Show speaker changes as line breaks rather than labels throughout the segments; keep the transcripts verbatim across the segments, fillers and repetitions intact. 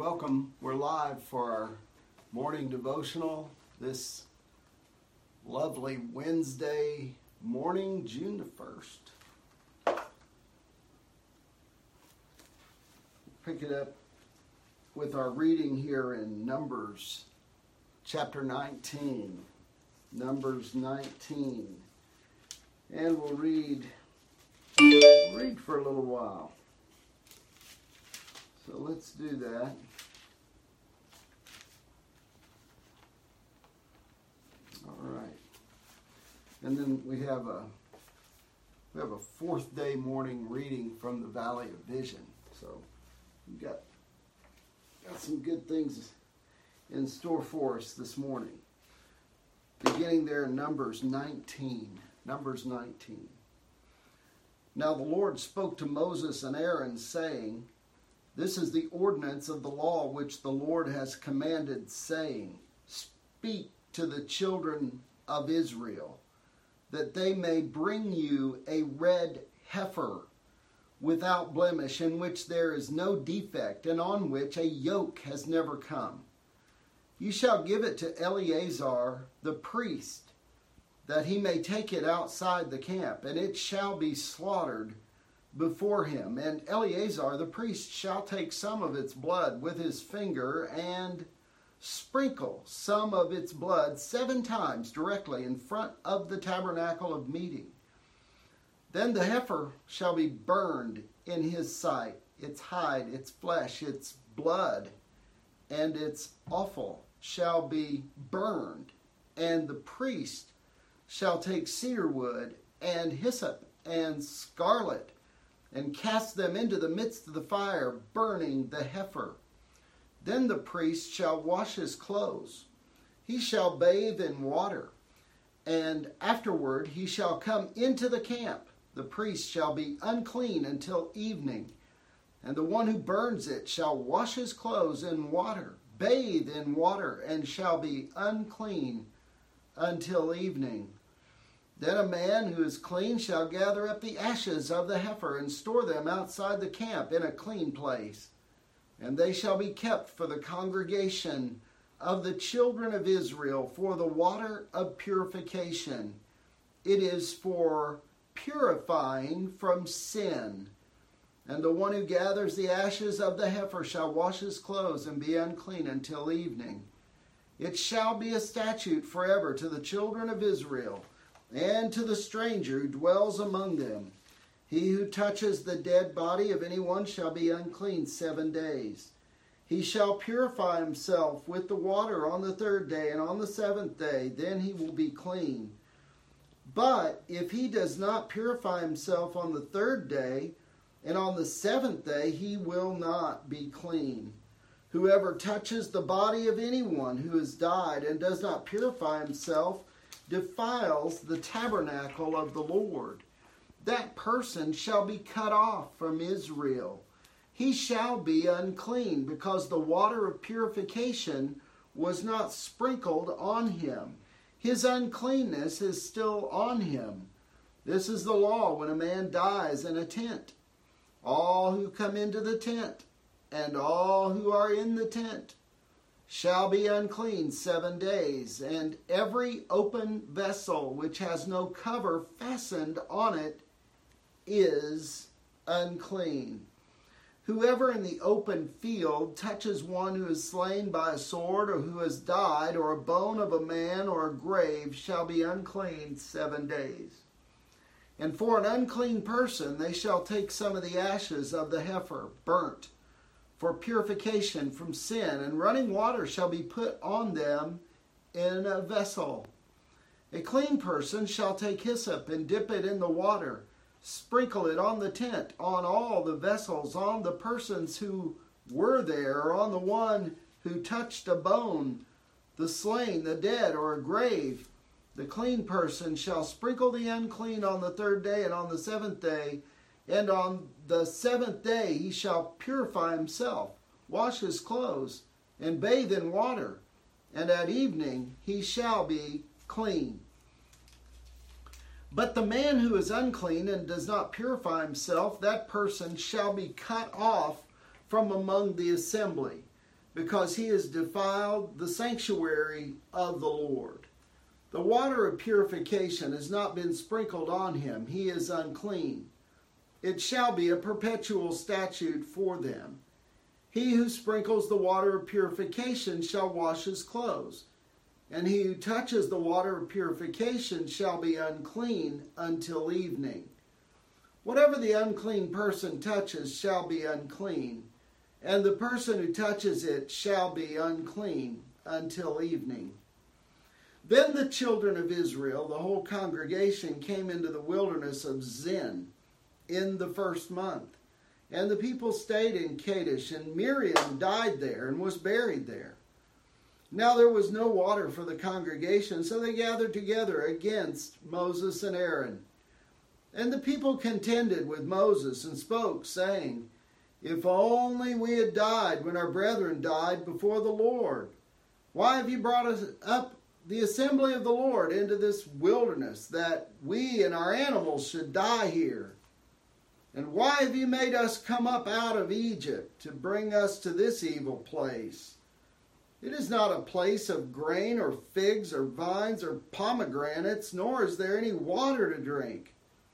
welcome. We're live for our morning devotional this lovely Wednesday morning, June the first. Pick it up with our reading here in Numbers chapter nineteen. Numbers nineteen. And we'll read, read for a little while. So let's do that. All right. And then we have a we have a fourth day morning reading from the Valley of Vision. So we've got, got some good things in store for us this morning. Beginning there in Numbers nineteen. Numbers nineteen. Now the Lord spoke to Moses and Aaron, saying, "This is the ordinance of the law which the Lord has commanded, saying, Speak to the children of Israel, that they may bring you a red heifer without blemish, in which there is no defect, and on which a yoke has never come. You shall give it to Eleazar the priest, that he may take it outside the camp, and it shall be slaughtered before him. And Eleazar the priest shall take some of its blood with his finger and sprinkle some of its blood seven times directly in front of the tabernacle of meeting. Then the heifer shall be burned in his sight, its hide, its flesh, its blood, and its offal shall be burned. And the priest shall take cedar wood and hyssop and scarlet, and cast them into the midst of the fire, burning the heifer. Then the priest shall wash his clothes. He shall bathe in water, and afterward he shall come into the camp. The priest shall be unclean until evening, and the one who burns it shall wash his clothes in water, bathe in water, and shall be unclean until evening. Then a man who is clean shall gather up the ashes of the heifer and store them outside the camp in a clean place. And they shall be kept for the congregation of the children of Israel for the water of purification. It is for purifying from sin. And the one who gathers the ashes of the heifer shall wash his clothes and be unclean until evening. It shall be a statute forever to the children of Israel, and to the stranger who dwells among them. He who touches the dead body of anyone shall be unclean seven days. He shall purify himself with the water on the third day, and on the seventh day, then he will be clean. But if he does not purify himself on the third day, and on the seventh day, he will not be clean. Whoever touches the body of anyone who has died and does not purify himself defiles the tabernacle of the Lord. That person shall be cut off from Israel. He shall be unclean, because the water of purification was not sprinkled on him. His uncleanness is still on him. This is the law when a man dies in a tent. All who come into the tent and all who are in the tent shall be unclean seven days, and every open vessel which has no cover fastened on it is unclean. Whoever in the open field touches one who is slain by a sword, or who has died, or a bone of a man, or a grave, shall be unclean seven days. And for an unclean person they shall take some of the ashes of the heifer, burnt, for purification from sin, and running water shall be put on them in a vessel. A clean person shall take hyssop and dip it in the water, sprinkle it on the tent, on all the vessels, on the persons who were there, or on the one who touched a bone, the slain, the dead, or a grave. The clean person shall sprinkle the unclean on the third day and on the seventh day, and on the seventh day he shall purify himself, wash his clothes, and bathe in water, and at evening he shall be clean. But the man who is unclean and does not purify himself, that person shall be cut off from among the assembly. because he has defiled the sanctuary of the Lord. The water of purification has not been sprinkled on him. He is unclean. It shall be a perpetual statute for them. He who sprinkles the water of purification shall wash his clothes, and he who touches the water of purification shall be unclean until evening. Whatever the unclean person touches shall be unclean, and the person who touches it shall be unclean until evening. Then the children of Israel, the whole congregation, came into the wilderness of Zin in the first month. And the people stayed in Kadesh, and Miriam died there and was buried there. Now there was no water for the congregation, so they gathered together against Moses and Aaron. And the people contended with Moses and spoke, saying, If only we had died when our brethren died before the Lord. Why have you brought us up the assembly of the Lord into this wilderness, that we and our animals should die here? And why have you made us come up out of Egypt to bring us to this evil place? It is not a place of grain or figs or vines or pomegranates, nor is there any water to drink.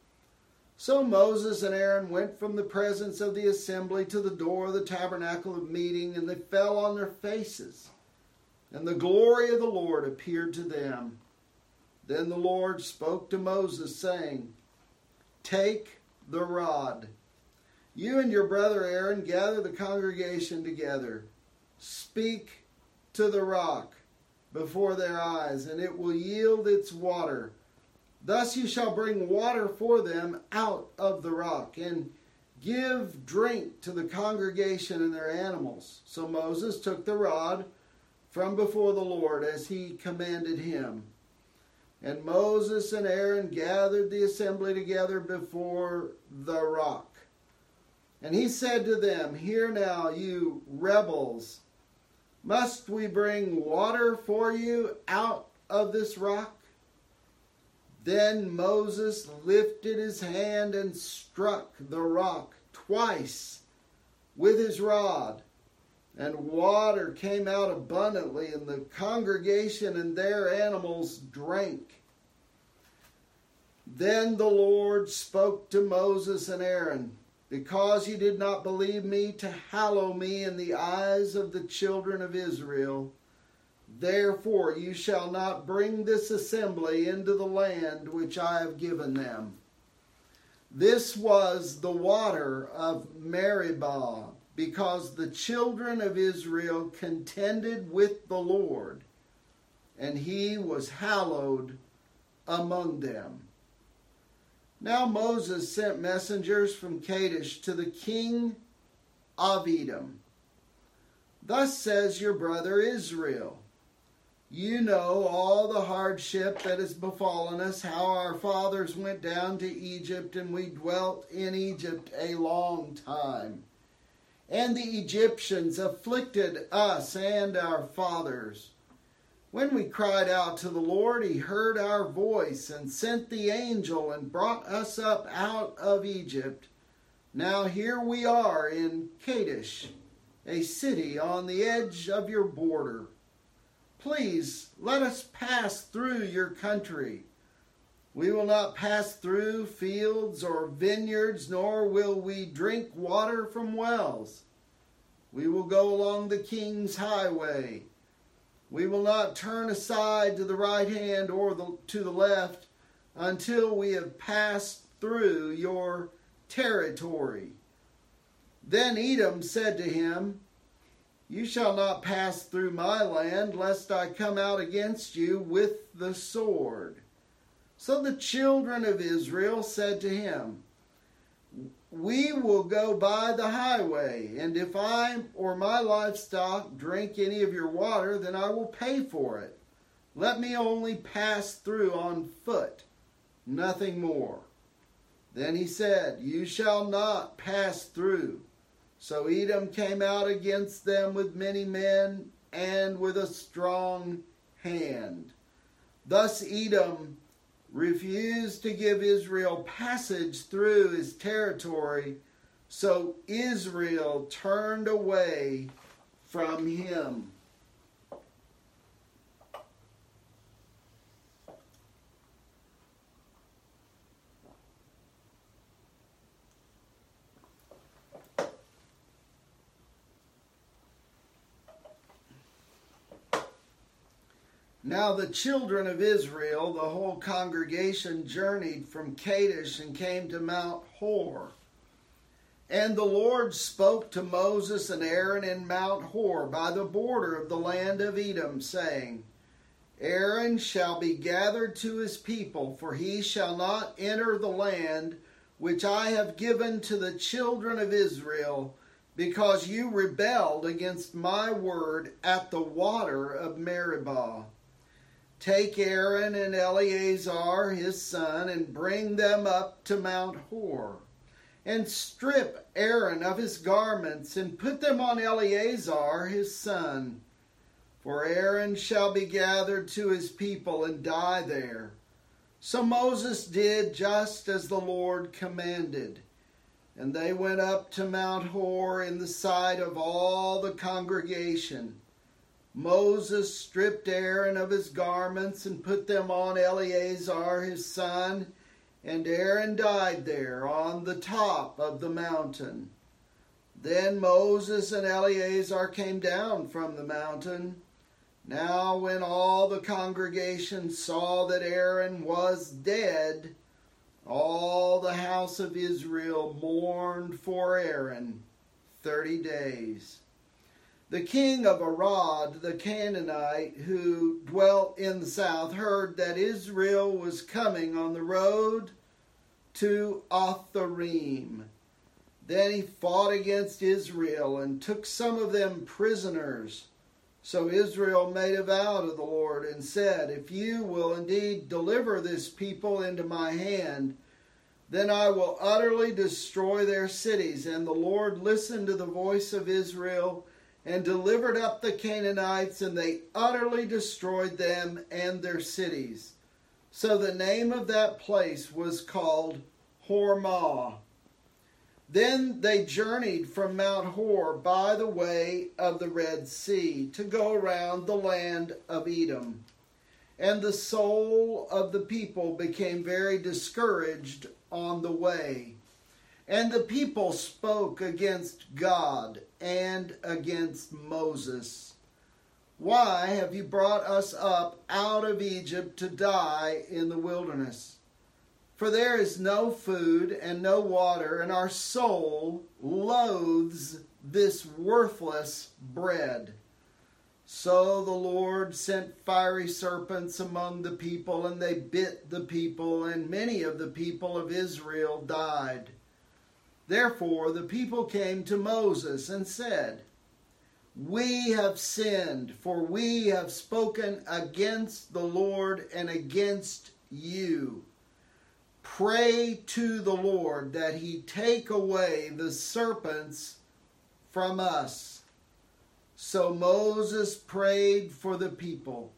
So Moses and Aaron went from the presence of the assembly to the door of the tabernacle of meeting, and they fell on their faces. And the glory of the Lord appeared to them. Then the Lord spoke to Moses, saying, Take the rod. You and your brother Aaron gather the congregation together. Speak to the rock before their eyes, and it will yield its water. Thus you shall bring water for them out of the rock, and give drink to the congregation and their animals. So Moses took the rod from before the Lord as he commanded him. And Moses and Aaron gathered the assembly together before the rock. And he said to them, Hear now, you rebels, must we bring water for you out of this rock? Then Moses lifted his hand and struck the rock twice with his rod, and water came out abundantly, and the congregation and their animals drank. Then the Lord spoke to Moses and Aaron, Because you did not believe me to hallow me in the eyes of the children of Israel, therefore you shall not bring this assembly into the land which I have given them. This was the water of Meribah, because the children of Israel contended with the Lord, and he was hallowed among them. Now Moses sent messengers from Kadesh to the king of Edom. Thus says your brother Israel, You know all the hardship that has befallen us, how our fathers went down to Egypt, and we dwelt in Egypt a long time. And the Egyptians afflicted us and our fathers. When we cried out to the Lord, he heard our voice and sent the angel and brought us up out of Egypt. Now here we are in Kadesh, a city on the edge of your border. Please let us pass through your country. We will not pass through fields or vineyards, nor will we drink water from wells. We will go along the king's highway. We will not turn aside to the right hand or the, to the left until we have passed through your territory. Then Edom said to him, You shall not pass through my land, lest I come out against you with the sword. So the children of Israel said to him, We will go by the highway, and if I or my livestock drink any of your water, then I will pay for it. Let me only pass through on foot, nothing more. Then he said, You shall not pass through. So Edom came out against them with many men and with a strong hand. Thus Edom refused to give Israel passage through his territory, so Israel turned away from him. Now the children of Israel, the whole congregation, journeyed from Kadesh and came to Mount Hor. And the Lord spoke to Moses and Aaron in Mount Hor by the border of the land of Edom, saying, Aaron shall be gathered to his people, for he shall not enter the land which I have given to the children of Israel, because you rebelled against my word at the water of Meribah. Take Aaron and Eleazar his son, and bring them up to Mount Hor. And strip Aaron of his garments, and put them on Eleazar his son. For Aaron shall be gathered to his people, and die there. So Moses did just as the Lord commanded. And they went up to Mount Hor in the sight of all the congregation. Moses stripped Aaron of his garments and put them on Eleazar his son, and Aaron died there on the top of the mountain. Then Moses and Eleazar came down from the mountain. Now when all the congregation saw that Aaron was dead, all the house of Israel mourned for Aaron thirty days. The king of Arad, the Canaanite, who dwelt in the south, heard that Israel was coming on the road to Atharim. Then he fought against Israel and took some of them prisoners. So Israel made a vow to the Lord and said, If you will indeed deliver this people into my hand, then I will utterly destroy their cities. And the Lord listened to the voice of Israel and delivered up the Canaanites, and they utterly destroyed them and their cities. So the name of that place was called Hormah. Then they journeyed from Mount Hor by the way of the Red Sea to go around the land of Edom. And the soul of the people became very discouraged on the way. And the people spoke against God and against Moses. Why have you brought us up out of Egypt to die in the wilderness? For there is no food and no water, and our soul loathes this worthless bread. So the Lord sent fiery serpents among the people, and they bit the people, and many of the people of Israel died. Therefore the people came to Moses and said, We have sinned, for we have spoken against the Lord and against you. Pray to the Lord that he take away the serpents from us. So Moses prayed for the people.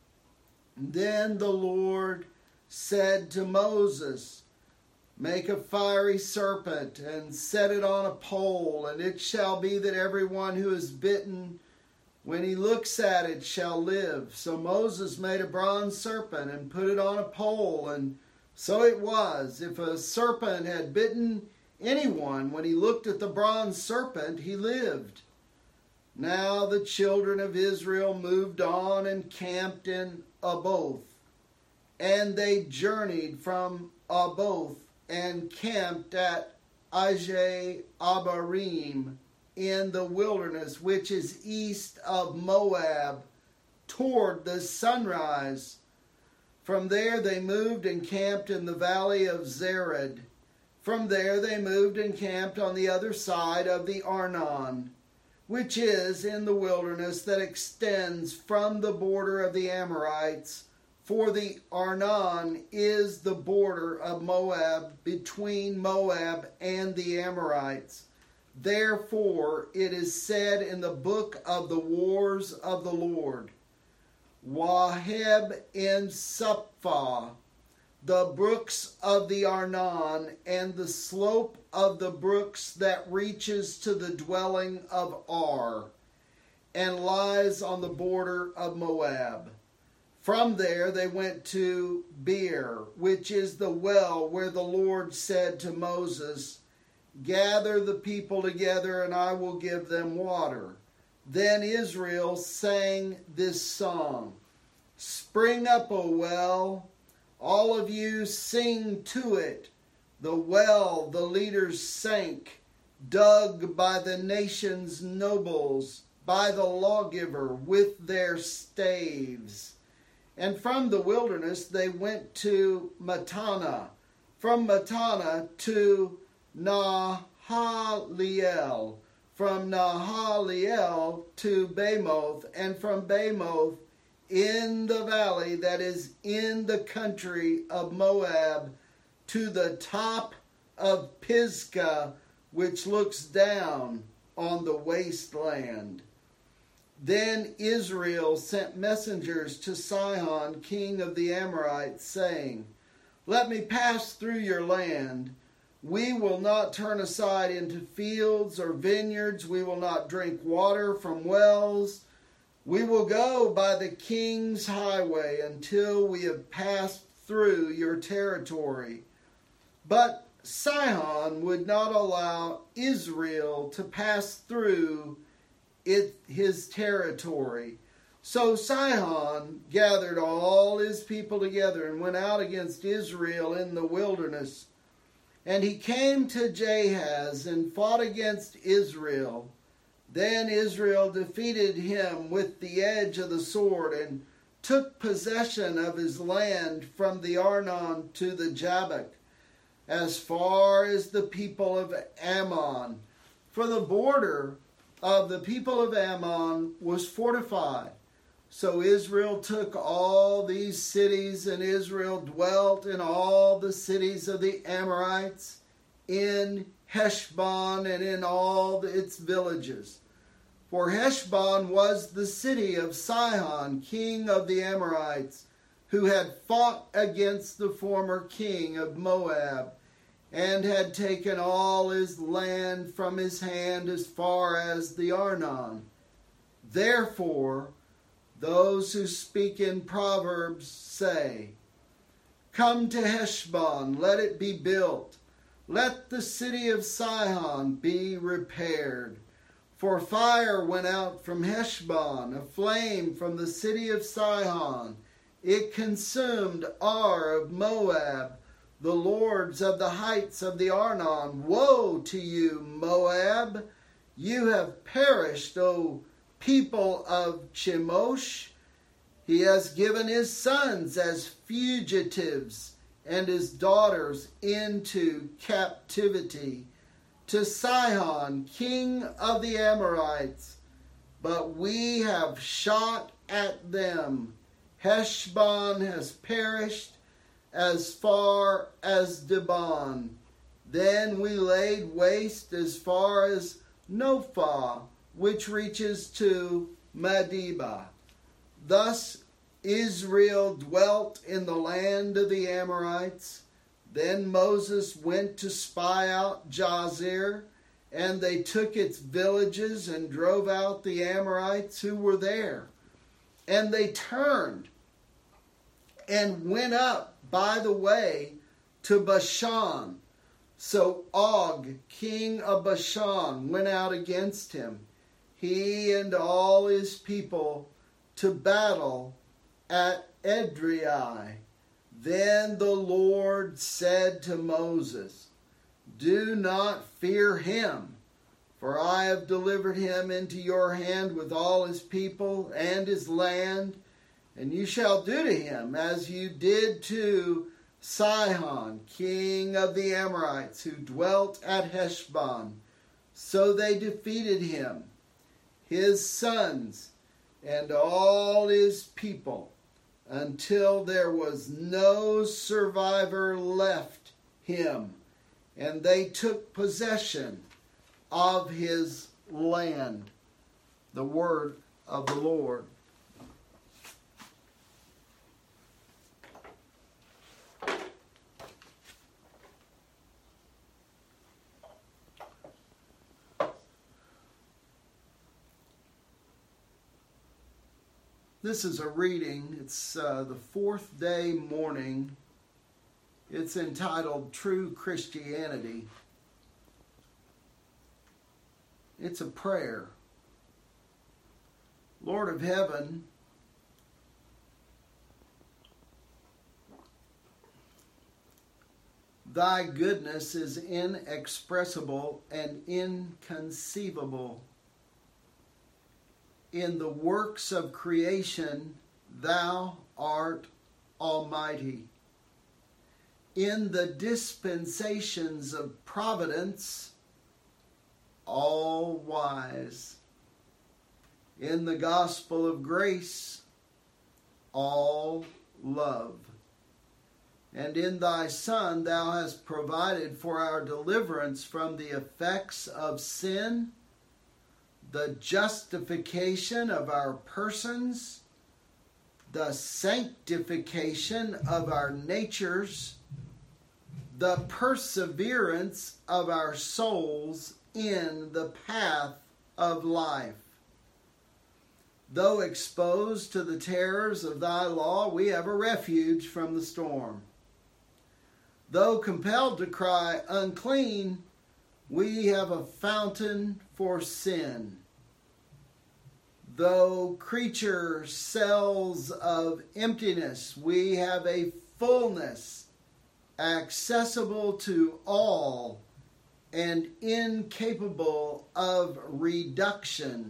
Then the Lord said to Moses, Make a fiery serpent and set it on a pole, and it shall be that everyone who is bitten, when he looks at it, shall live. So Moses made a bronze serpent and put it on a pole, and so it was. If a serpent had bitten anyone, when he looked at the bronze serpent, he lived. Now the children of Israel moved on and camped in Oboth, and they journeyed from Oboth and camped at Ajay Abarim in the wilderness, which is east of Moab, toward the sunrise. From there they moved and camped in the valley of Zered. From there they moved and camped on the other side of the Arnon, which is in the wilderness that extends from the border of the Amorites. For the Arnon is the border of Moab, between Moab and the Amorites. Therefore it is said in the book of the wars of the Lord, Waheb in Suphah, the brooks of the Arnon, and the slope of the brooks that reaches to the dwelling of Ar. and lies on the border of Moab. From there they went to Beer, which is the well where the Lord said to Moses, "Gather the people together, and I will give them water." Then Israel sang this song, "Spring up, O well, all of you sing to it. The well the leaders sank, dug by the nation's nobles, by the lawgiver with their staves." And from the wilderness they went to Mattanah, from Mattanah to Nahaliel, from Nahaliel to Bamoth, and from Bamoth in the valley that is in the country of Moab to the top of Pisgah, which looks down on the wasteland. Then Israel sent messengers to Sihon, king of the Amorites, saying, "Let me pass through your land. We will not turn aside into fields or vineyards. We will not drink water from wells. We will go by the king's highway until we have passed through your territory." But Sihon would not allow Israel to pass through it, his territory. So Sihon gathered all his people together and went out against Israel in the wilderness. And he came to Jahaz and fought against Israel. Then Israel defeated him with the edge of the sword and took possession of his land from the Arnon to the Jabbok, as far as the people of Ammon. For the border of the people of Ammon was fortified. So Israel took all these cities, and Israel dwelt in all the cities of the Amorites, in Heshbon and in all its villages. For Heshbon was the city of Sihon, king of the Amorites, who had fought against the former king of Moab, and had taken all his land from his hand as far as the Arnon. Therefore, those who speak in Proverbs say, "Come to Heshbon, let it be built. Let the city of Sihon be repaired. For fire went out from Heshbon, a flame from the city of Sihon. It consumed Ar of Moab, the lords of the heights of the Arnon. Woe to you, Moab! You have perished, O people of Chemosh. He has given his sons as fugitives and his daughters into captivity to Sihon, king of the Amorites. But we have shot at them. Heshbon has perished as far as Dibon. Then we laid waste as far as Nophah, which reaches to Medeba. Thus Israel dwelt in the land of the Amorites. Then Moses went to spy out Jazer, and they took its villages and drove out the Amorites who were there. And they turned and went up by the way to Bashan. So Og, king of Bashan, went out against him, he and all his people, to battle at Edrei. Then the Lord said to Moses, "Do not fear him, for I have delivered him into your hand with all his people and his land, and you shall do to him as you did to Sihon, king of the Amorites, who dwelt at Heshbon." So they defeated him, his sons, and all his people, until there was no survivor left him, and they took possession of his land. The word of the Lord. This is a reading. It's uh, the fourth day morning. It's entitled True Christianity. It's a prayer. Lord of heaven, thy goodness is inexpressible and inconceivable. In the works of creation, thou art almighty. In the dispensations of providence, all wise. In the gospel of grace, all love. And in thy Son thou hast provided for our deliverance from the effects of sin, the justification of our persons, the sanctification of our natures, the perseverance of our souls in the path of life. Though exposed to the terrors of thy law, we have a refuge from the storm. Though compelled to cry, unclean, we have a fountain for sin. Though creature cells of emptiness, we have a fullness accessible to all and incapable of reduction.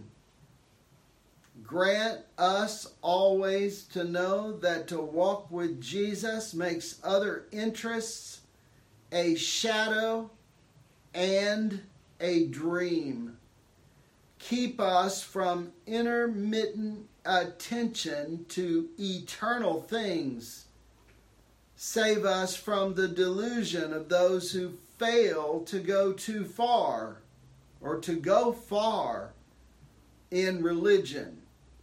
Grant us always to know that to walk with Jesus makes other interests a shadow and a dream. Keep us from intermittent attention to eternal things. Save us from the delusion of those who fail to go too far or to go far in religion,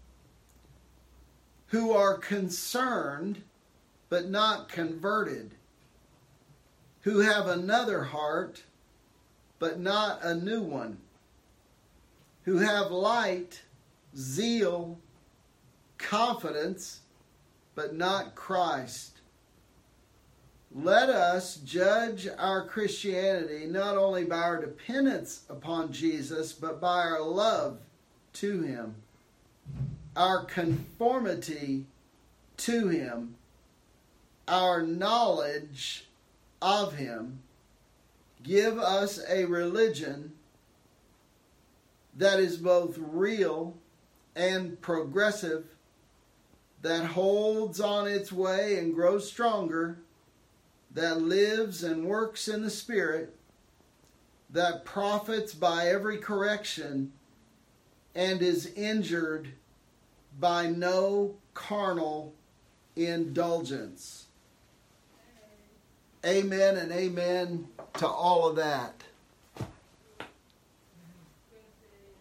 who are concerned but not converted, who have another heart but not a new one, who have light, zeal, confidence, but not Christ. Let us judge our Christianity not only by our dependence upon Jesus, but by our love to Him, our conformity to Him, our knowledge of Him. Give us a religion that is both real and progressive, that holds on its way and grows stronger, that lives and works in the Spirit, that profits by every correction and is injured by no carnal indulgence. Amen and amen to all of that.